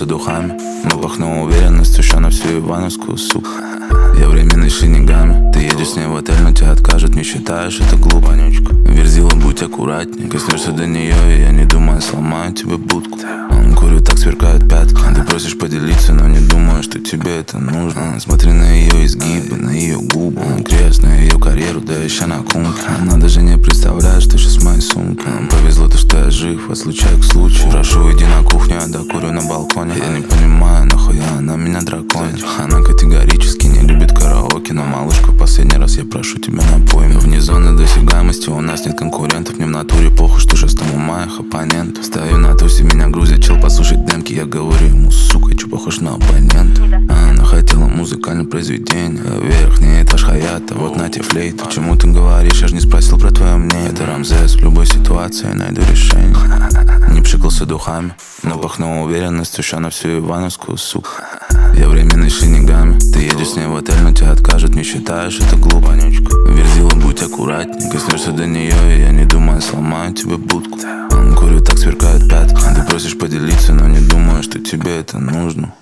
прониклся духами, но пахнула уверенностью еще на всю Ивановскую, сука. Я временный шинигами. Ты едешь с ней в отель, но тебя откажут, не считаешь это глупо, Нючка. Верзила, будь аккуратней, коснешься до нее, и я не думаю, сломаю тебе будку. Курю, так сверкают пятки. Ты просишь поделиться, но не думаю, что тебе это нужно. Смотри на ее изгибы, на ее губы, крест, на ее карьеру, да еще на кумке. Она даже не представляет, что сейчас в моей сумке. Повезло то, что я жив, от случая к случаю. Прошу, иди на кухню, я докурю на балконе. Я не понимаю, нахуя она меня драконит. Она категорически не любит караоке, но, малышка, последний раз я прошу тебя, напой меня. Вне зоны досягаемости у нас нет конкурентов. Мне в натуре похуй, что 6 моих оппонентов. Стою на тусе, меня грузит чел послушать демки. Я говорю ему, сука, чё похож на абонента. Она хотела музыкальное произведение, верхний этаж Хаята, вот на тебе флейта. Почему ты говоришь, я ж не спросил про твое мнение. Это Рамзес, в любой ситуации я найду решение. Не пшикался духами, но пахнула уверенностью еще на всю Ивановскую, сука. Я временный шинигами. Ты едешь с ней в отель, но тебя откажут, не считаешь это глупо, Нючка. Верзила, будь аккуратней, коснешься до нее, и я не думаю, сломаю тебе будку. Курю, так сверкают пятки. Ты просишь поделиться, но не думаю, что тебе это нужно.